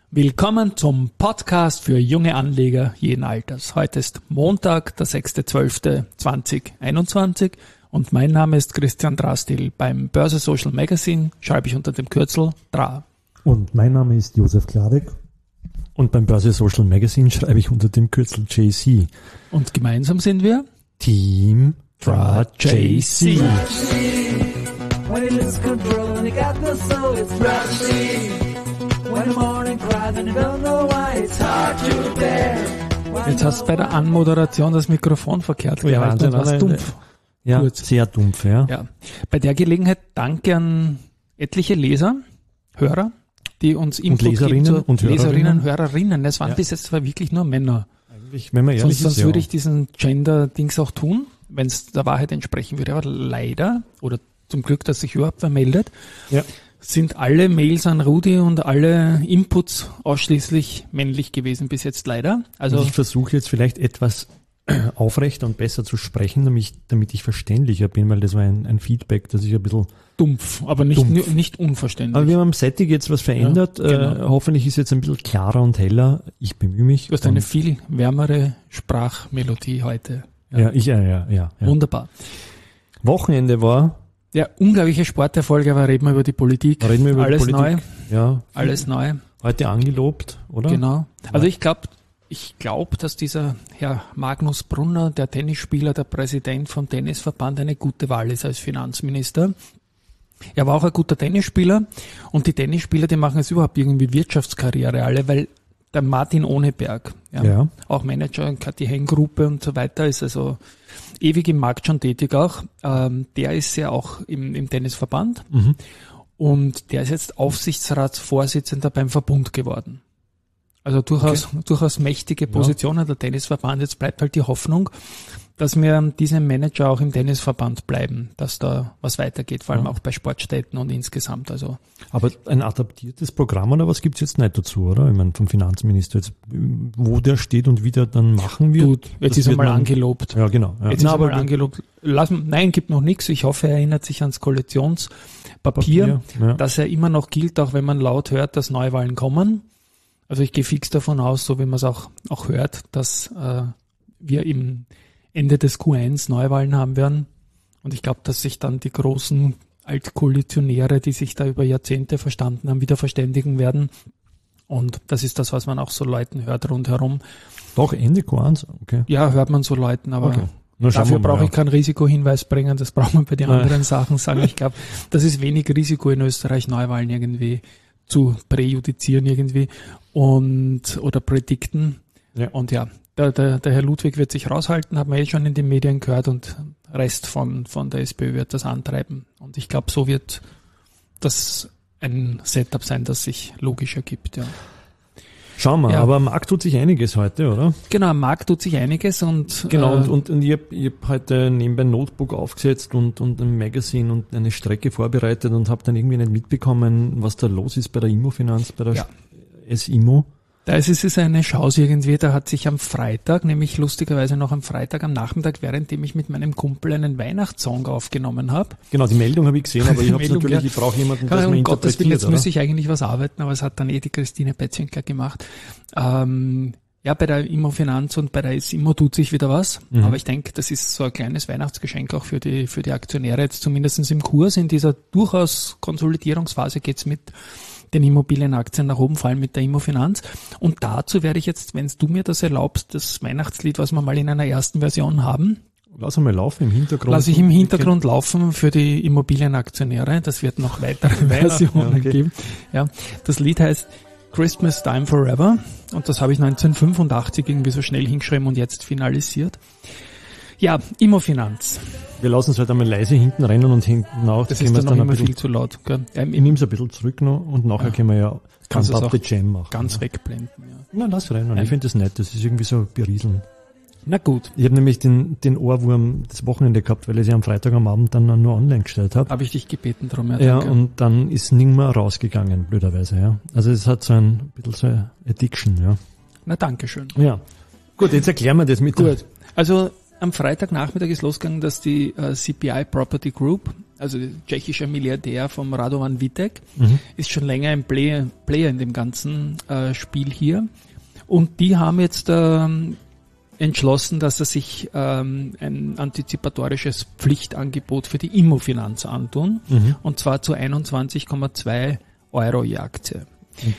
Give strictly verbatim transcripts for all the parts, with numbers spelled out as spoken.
Willkommen zum Podcast für junge Anleger jeden Alters. Heute ist Montag, der sechster zwölfter zweitausendeinundzwanzig und mein Name ist Christian Drastil. Beim Börse Social Magazine schreibe ich unter dem Kürzel D R A. Und mein Name ist Josef Kladek und beim Börse Social Magazine schreibe ich unter dem Kürzel J C. Und gemeinsam sind wir Team D R A J C. Jetzt hast du bei der Anmoderation das Mikrofon verkehrt ja, gehalten und warst dumpf. Ja, Gut. Sehr dumpf, ja. ja. Bei der Gelegenheit danke an etliche Leser, Hörer, die uns Input und Leserinnen geben und Leserinnen, Hörerinnen. Hörerinnen. Es waren ja. bis jetzt wirklich nur Männer. Eigentlich, wenn man ehrlich sonst sonst ist, würde ja. ich diesen Gender-Dings auch tun, wenn es der Wahrheit entsprechen würde. Aber leider, oder zum Glück, dass sich überhaupt wer meldet, ja. sind alle Mails an Rudi und alle Inputs ausschließlich männlich gewesen bis jetzt leider. Also ich versuche jetzt vielleicht etwas aufrechter und besser zu sprechen, damit ich, damit ich verständlicher bin, weil das war ein, ein Feedback, das ich ein bisschen dumpf, aber nicht, dumpf. nicht unverständlich. Aber wir haben am Setting jetzt was verändert. Ja, genau. äh, hoffentlich ist jetzt ein bisschen klarer und heller. Ich bemühe mich. Du hast eine viel wärmere Sprachmelodie heute. Ja, ja, ich, ja, ja, ja. Wunderbar. Wochenende war... Ja, unglaubliche Sporterfolge, aber reden wir über die Politik. Reden wir über Alles die Politik. neu. Ja. Alles neu. Heute angelobt, oder? Genau. Also ich glaube, ich glaube, dass dieser Herr Magnus Brunner, der Tennisspieler, der Präsident vom Tennisverband, eine gute Wahl ist als Finanzminister. Er war auch ein guter Tennisspieler und die Tennisspieler, die machen jetzt überhaupt irgendwie Wirtschaftskarriere alle, weil der Martin Ohneberg, ja, ja. auch Manager in Kathi Henn-Gruppe und so weiter, ist also ewig im Markt schon tätig auch. Ähm, der ist ja auch im, im Tennisverband mhm. und der ist jetzt Aufsichtsratsvorsitzender beim Verbund geworden. Also durchaus, okay. durchaus mächtige Positionen ja. der Tennisverband. Jetzt bleibt halt die Hoffnung, dass wir diese Manager auch im Tennisverband bleiben, dass da was weitergeht, vor allem ja. auch bei Sportstätten und insgesamt. Also. Aber ein adaptiertes Programm oder was gibt's jetzt nicht dazu, oder? Ich meine, vom Finanzminister jetzt, wo der steht und wie der dann machen wird. Gut, jetzt ist er mal angelobt. Ja, genau. Ja. Jetzt Na, ist er mal angelobt. Lassen, nein, gibt noch nichts. Ich hoffe, er erinnert sich ans Koalitionspapier, Papier, ja. dass er immer noch gilt, auch wenn man laut hört, dass Neuwahlen kommen. Also ich gehe fix davon aus, so wie man es auch, auch hört, dass äh, wir im Ende des Q eins Neuwahlen haben werden. Und ich glaube, dass sich dann die großen Altkoalitionäre, die sich da über Jahrzehnte verstanden haben, wieder verständigen werden. Und das ist das, was man auch so Leuten hört rundherum. Doch, Ende Q eins? Okay. Ja, hört man so Leuten, aber okay. dafür brauche ich keinen Risikohinweis bringen. Das braucht man bei den Nein. anderen Sachen sagen. Ich glaube, das ist wenig Risiko in Österreich, Neuwahlen irgendwie zu präjudizieren irgendwie und oder predikten. Ja. Und ja, der, der, der Herr Ludwig wird sich raushalten, hat man eh schon in den Medien gehört und Rest von, von der SPÖ wird das antreiben. Und ich glaube, so wird das ein Setup sein, das sich logisch ergibt, ja. Schauen wir, ja. aber am Markt tut sich einiges heute, oder? Genau, am Markt tut sich einiges und... Genau, äh, und, und, und ich habe hab heute nebenbei ein Notebook aufgesetzt und, und ein Magazine und eine Strecke vorbereitet und habe dann irgendwie nicht mitbekommen, was da los ist bei der Immofinanz, bei der ja. S-Immo. Da ist es eine Chance irgendwie, da hat sich am Freitag, nämlich lustigerweise noch am Freitag am Nachmittag, währenddem ich mit meinem Kumpel einen Weihnachtssong aufgenommen habe. Genau, die Meldung habe ich gesehen, aber ich habe natürlich, ja. ich brauche jemanden, der es mir um interpretiert. Gottes Willen, jetzt oder? muss ich eigentlich was arbeiten, aber es hat dann eh die Christine Betzwinkler gemacht. Ähm, ja, bei der Immofinanz und bei der S-Immo tut sich wieder was, mhm. aber ich denke, das ist so ein kleines Weihnachtsgeschenk auch für die für die Aktionäre, jetzt zumindest im Kurs, in dieser durchaus Konsolidierungsphase geht's mit den Immobilienaktien nach oben, vor allem mit der Immofinanz. Und dazu werde ich jetzt, wenn du mir das erlaubst, das Weihnachtslied, was wir mal in einer ersten Version haben. Lass mal laufen im Hintergrund. Lass ich im Hintergrund laufen für die Immobilienaktionäre. Das wird noch weitere Versionen ja, okay. geben. Ja, das Lied heißt Christmas Time Forever. Und das habe ich neunzehnhundertfünfundachtzig irgendwie so schnell hingeschrieben und jetzt finalisiert. Ja, Immofinanz. Wir lassen es halt einmal leise hinten rennen und hinten auch. Das ist dann noch dann immer bisschen, viel zu laut. Gell? Ja, ich nehme es ein bisschen zurück noch und nachher ja. können wir ja Kannst Up the Jam machen. Ganz ja. wegblenden. Ja. Na, lass rein. Ich finde das nett. Das ist irgendwie so berieseln. Na gut. Ich habe nämlich den, den Ohrwurm das Wochenende gehabt, weil ich sie am Freitag am Abend dann nur online gestellt habe. Habe ich dich gebeten drum. Ja, ja und dann ist nicht mehr rausgegangen, blöderweise. Ja. Also es hat so ein bisschen so eine Addiction. Ja. Na, danke schön. Ja. Gut, jetzt erklären wir das mit. Gut. Also am Freitagnachmittag ist losgegangen, dass die äh, C P I Property Group also tschechischer Milliardär vom Radovan Vitek, mhm. ist schon länger ein Player, Player in dem ganzen äh, Spiel hier. Und die haben jetzt ähm, entschlossen, dass er sich ähm, ein antizipatorisches Pflichtangebot für die Immofinanz antun, mhm. und zwar zu einundzwanzig Komma zwei Euro je Aktie. Mhm.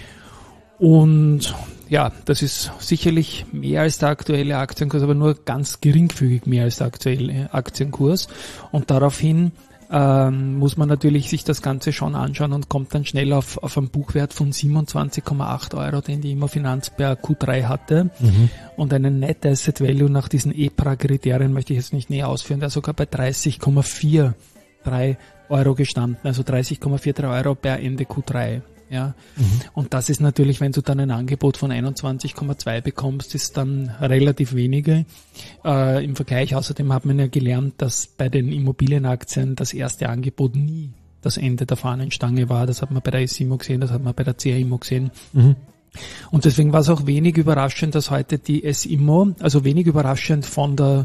Und ja, das ist sicherlich mehr als der aktuelle Aktienkurs, aber nur ganz geringfügig mehr als der aktuelle Aktienkurs. Und daraufhin ähm, muss man natürlich sich das Ganze schon anschauen und kommt dann schnell auf, auf einen Buchwert von siebenundzwanzig Komma acht Euro, den die Immofinanz per Q drei hatte. Mhm. Und einen Net Asset Value nach diesen E P R A-Kriterien möchte ich jetzt nicht näher ausführen, der sogar bei dreißig Komma drei vier Euro gestanden, also dreißig Komma drei vier Euro per Ende Q drei. Ja, mhm. Und das ist natürlich, wenn du dann ein Angebot von einundzwanzig Komma zwei bekommst, ist dann relativ wenige äh, im Vergleich. Außerdem hat man ja gelernt, dass bei den Immobilienaktien das erste Angebot nie das Ende der Fahnenstange war. Das hat man bei der S I M O gesehen, das hat man bei der C I M O gesehen. Mhm. Und deswegen war es auch wenig überraschend, dass heute die S I M O, also wenig überraschend von der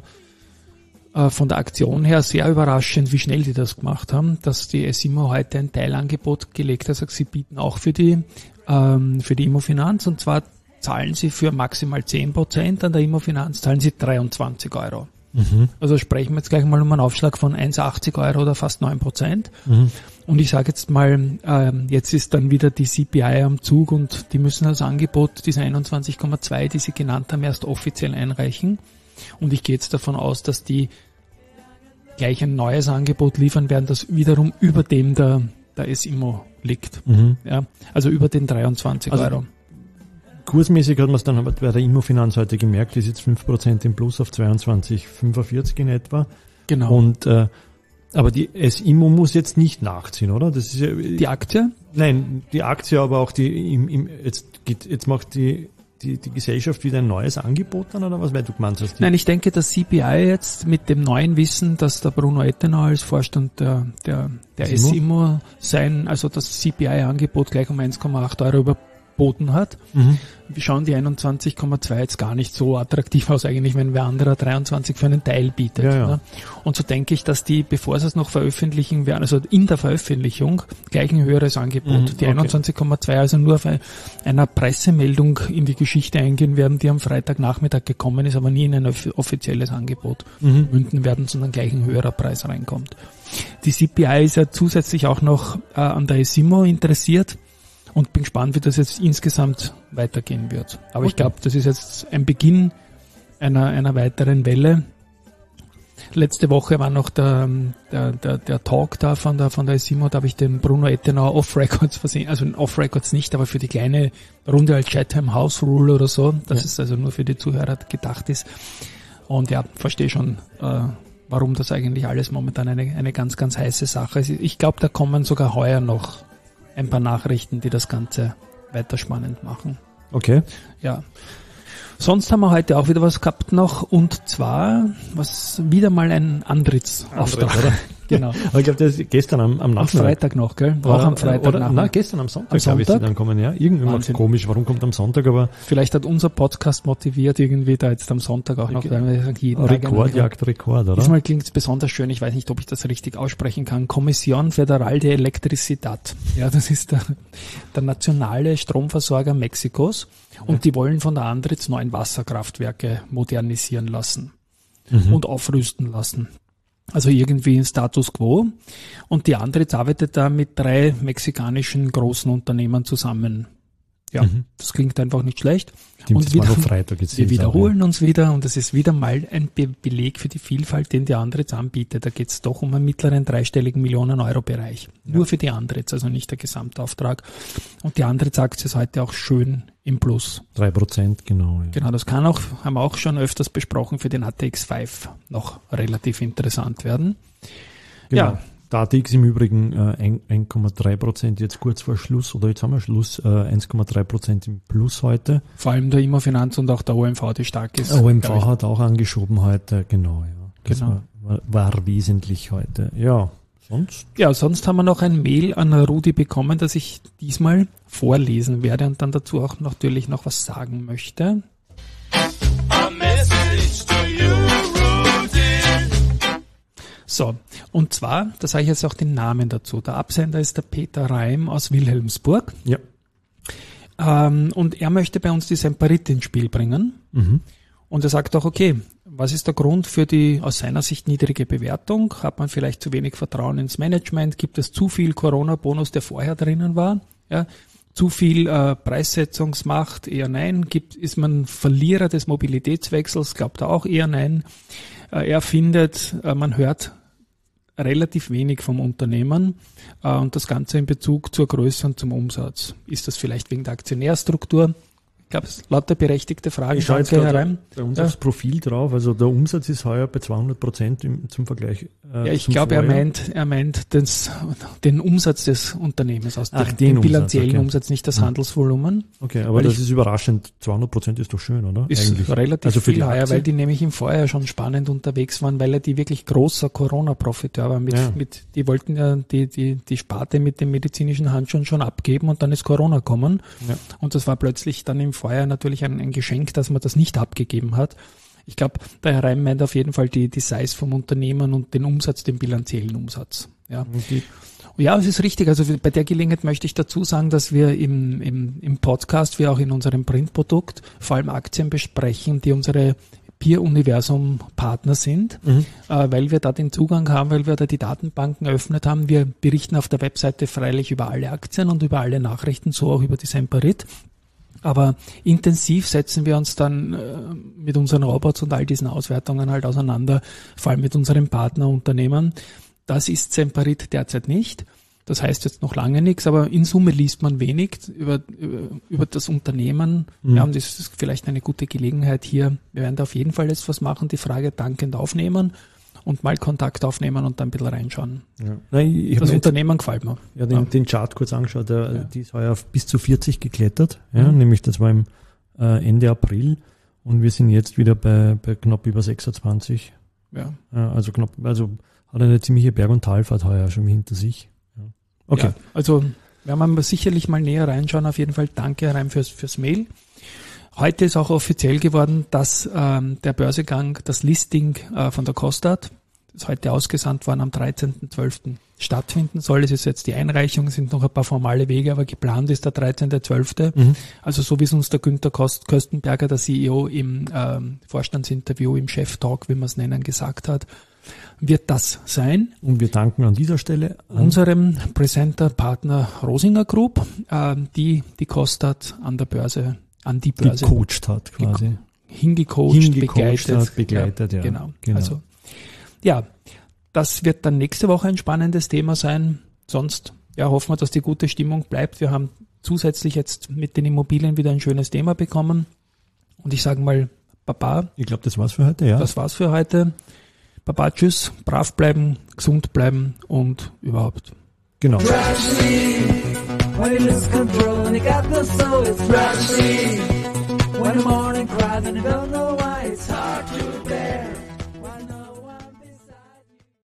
von der Aktion her sehr überraschend, wie schnell die das gemacht haben, dass die S I M O heute ein Teilangebot gelegt hat. Sie bieten auch für die ähm, für die Immofinanz, und zwar zahlen sie für maximal zehn Prozent, an der Immofinanz zahlen sie dreiundzwanzig Euro. Mhm. Also sprechen wir jetzt gleich mal um einen Aufschlag von eins Komma achtzig Euro oder fast neun Prozent. Mhm. Und ich sage jetzt mal, ähm, jetzt ist dann wieder die C P I am Zug und die müssen das Angebot, diese einundzwanzig Komma zwei, die sie genannt haben, erst offiziell einreichen. Und ich gehe jetzt davon aus, dass die gleich ein neues Angebot liefern werden, das wiederum über dem der, der S I M O liegt. Mhm. Ja, also über den dreiundzwanzig Euro. Also kursmäßig hat man es dann bei der Immofinanz heute gemerkt, ist jetzt fünf Prozent im Plus auf zweiundzwanzig Komma fünfundvierzig in etwa. Genau. Und, äh, aber die S I M O muss jetzt nicht nachziehen, oder? Das ist ja, die Aktie? Nein, die Aktie, aber auch die, im, im, jetzt geht, jetzt macht die, Die, die Gesellschaft wieder ein neues Angebot dann, oder was, weil du gemeint hast? Nein, ich denke, dass C P I jetzt mit dem neuen Wissen, dass der Bruno Ettenau als Vorstand der, der, der S I M O sein, also das C P I-Angebot gleich um eins Komma acht Euro überboten hat. Mhm. Wir schauen die einundzwanzig Komma zwei jetzt gar nicht so attraktiv aus eigentlich, wenn wer anderer dreiundzwanzig für einen Teil bietet. Ja, ja. Ne? Und so denke ich, dass die, bevor sie es noch veröffentlichen werden, also in der Veröffentlichung gleich ein höheres Angebot, mhm, die einundzwanzig Komma zwei, also nur auf einer Pressemeldung in die Geschichte eingehen werden, die am Freitagnachmittag gekommen ist, aber nie in ein offizielles Angebot mhm. münden werden, sondern gleich ein höherer Preis reinkommt. Die C P I ist ja zusätzlich auch noch äh, an der S I M O interessiert. Und bin gespannt, wie das jetzt insgesamt weitergehen wird. Aber okay. Ich glaube, das ist jetzt ein Beginn einer, einer weiteren Welle. Letzte Woche war noch der, der, der, der Talk da von der, von der S I M O, da habe ich den Bruno Ettenau Off-Records versehen, also Off-Records nicht, aber für die kleine Runde als Chatham House Rule oder so, dass ja. es also nur für die Zuhörer gedacht ist. Und ja, verstehe schon, äh, warum das eigentlich alles momentan eine, eine ganz, ganz heiße Sache ist. Ich glaube, da kommen sogar heuer noch ein paar Nachrichten, die das Ganze weiter spannend machen. Okay. Ja. Sonst haben wir heute auch wieder was gehabt noch, und zwar, was wieder mal ein Antrittsauftrag. Antritt, genau. Aber ich glaube, das ist gestern am, am Nachmittag. Am Freitag noch, gell? Auch oder, am Freitag oder, nein, gestern am Sonntag, am Sonntag? Ist sie dann kommen, ja. Irgendwie macht es komisch, warum kommt am Sonntag, aber. Vielleicht hat unser Podcast motiviert, irgendwie da jetzt am Sonntag auch noch, weil wir jeden Rekord jagt Rekord, oder? Diesmal klingt es besonders schön, ich weiß nicht, ob ich das richtig aussprechen kann. Comisión Federal de Electricidad. Ja, das ist der, der nationale Stromversorger Mexikos. Und die wollen von der Andritz neun Wasserkraftwerke modernisieren lassen mhm. und aufrüsten lassen. Also irgendwie ein Status quo. Und die Andritz arbeitet da mit drei mexikanischen großen Unternehmen zusammen. Ja, mhm. das klingt einfach nicht schlecht. Stimmt, und das wieder, war noch Freitag jetzt wir wiederholen auch, ja. uns wieder, und es ist wieder mal ein Be- Beleg für die Vielfalt, den die Andritz anbietet. Da geht es doch um einen mittleren dreistelligen Millionen-Euro-Bereich. Ja. Nur für die Andritz, also nicht der Gesamtauftrag. Und die Andritz-Aktie ist heute auch schön im Plus. Drei Prozent, genau. Ja. Genau, das kann auch, haben wir auch schon öfters besprochen, für den A T X fünf noch relativ interessant werden. Genau. Ja. Der A T X im Übrigen äh, eins Komma drei Prozent jetzt kurz vor Schluss, oder jetzt haben wir Schluss, äh, eins Komma drei Prozent im Plus heute. Vor allem der Immofinanz und auch der O M V, die stark ist. O M V hat auch angeschoben heute, genau. Ja. Das genau. war, war wesentlich heute. Ja, sonst? Ja, sonst haben wir noch ein Mail an Rudi bekommen, das ich diesmal vorlesen werde und dann dazu auch natürlich noch was sagen möchte. So, und zwar, da sage ich jetzt auch den Namen dazu. Der Absender ist der Peter Reim aus Wilhelmsburg. Ja. Ähm, und er möchte bei uns die Semperit ins Spiel bringen. Mhm. Und er sagt auch, okay, was ist der Grund für die aus seiner Sicht niedrige Bewertung? Hat man vielleicht zu wenig Vertrauen ins Management? Gibt es zu viel Corona-Bonus, der vorher drinnen war? Ja, zu viel äh, Preissetzungsmacht? Eher nein. Gibt, ist man Verlierer des Mobilitätswechsels? Glaubt er auch eher nein. Äh, er findet, äh, man hört relativ wenig vom Unternehmen äh, und das Ganze in Bezug zur Größe und zum Umsatz. Ist das vielleicht wegen der Aktionärstruktur? Gab es lauter berechtigte Fragen. Ich schaue jetzt gerade bei uns ja. aufs Profil drauf. Also der Umsatz ist heuer bei zweihundert Prozent im, zum Vergleich. Äh, ja, ich glaube, er meint, er meint das, den Umsatz des Unternehmens aus Ach, dem, den, den bilanziellen Umsatz, okay. Umsatz, nicht das Handelsvolumen. Okay, aber weil das ich, ist überraschend. zweihundert Prozent ist doch schön, oder? Ist Eigentlich. relativ also viel heuer, weil die nämlich im Vorjahr schon spannend unterwegs waren, weil er die wirklich großer Corona-Profiteur war. Mit, ja. mit, die wollten ja die, die, die Sparte mit den medizinischen Handschuhen schon abgeben und dann ist Corona kommen. Ja. Und das war plötzlich dann im Vorjahr natürlich ein ein Geschenk, dass man das nicht abgegeben hat. Ich glaube, der Herr Reim meint auf jeden Fall die, die Size vom Unternehmen und den Umsatz, den bilanziellen Umsatz. Ja, okay. Ja, es ist richtig. Also bei der Gelegenheit möchte ich dazu sagen, dass wir im, im, im Podcast, wie auch in unserem Printprodukt, vor allem Aktien besprechen, die unsere Peer-Universum-Partner sind, mhm. äh, weil wir da den Zugang haben, weil wir da die Datenbanken eröffnet haben. Wir berichten auf der Webseite freilich über alle Aktien und über alle Nachrichten, so auch über die Semperit. Aber intensiv setzen wir uns dann äh, mit unseren Robots und all diesen Auswertungen halt auseinander, vor allem mit unseren Partnerunternehmen. Das ist Semperit derzeit nicht. Das heißt jetzt noch lange nichts, aber in Summe liest man wenig über, über, über das Unternehmen. Mhm. Ja, und das ist vielleicht eine gute Gelegenheit hier. Wir werden da auf jeden Fall jetzt was machen, die Frage dankend aufnehmen und mal Kontakt aufnehmen und dann ein bisschen reinschauen. Ja. Nein, ich das Unternehmen gefällt mir. Ja, den, ja. den Chart kurz angeschaut, der, ja. die ist heuer auf bis zu vierzig geklettert, ja, mhm. nämlich das war im äh, Ende April und wir sind jetzt wieder bei, bei knapp über sechsundzwanzig. Ja. ja. Also knapp, also hat eine ziemliche Berg- und Talfahrt heuer schon hinter sich. Ja. Okay. Ja, also werden wir sicherlich mal näher reinschauen. Auf jeden Fall danke, Herr Reim, fürs, fürs Mail. Heute ist auch offiziell geworden, dass ähm, der Börsegang, das Listing äh, von der Kostat, das heute ausgesandt worden, am dreizehnten zwölften stattfinden soll. Es ist jetzt die Einreichung, es sind noch ein paar formale Wege, aber geplant ist der dreizehnten zwölften Mhm. Also so wie es uns der Günther Kost- Köstenberger, der C E O, im ähm, Vorstandsinterview, im Chef-Talk, wie man es nennen, gesagt hat, wird das sein. Und wir danken an dieser Stelle an unserem Presenter-Partner Rosinger Group, äh, die die Kostat an der Börse an die Börse gecoacht hat quasi. Hingecoacht, Hingecoacht begleitet. Hat, begleitet, ja. ja. Genau. genau. Also, ja, das wird dann nächste Woche ein spannendes Thema sein. Sonst, ja, hoffen wir, dass die gute Stimmung bleibt. Wir haben zusätzlich jetzt mit den Immobilien wieder ein schönes Thema bekommen. Und ich sage mal, Baba. Ich glaube, das war's für heute, ja. Das war's für heute. Baba, tschüss, brav bleiben, gesund bleiben und überhaupt. Genau. When you lose control and you got the soul, it's rushy. When the morning cries and you don't know why, it's hard to bear.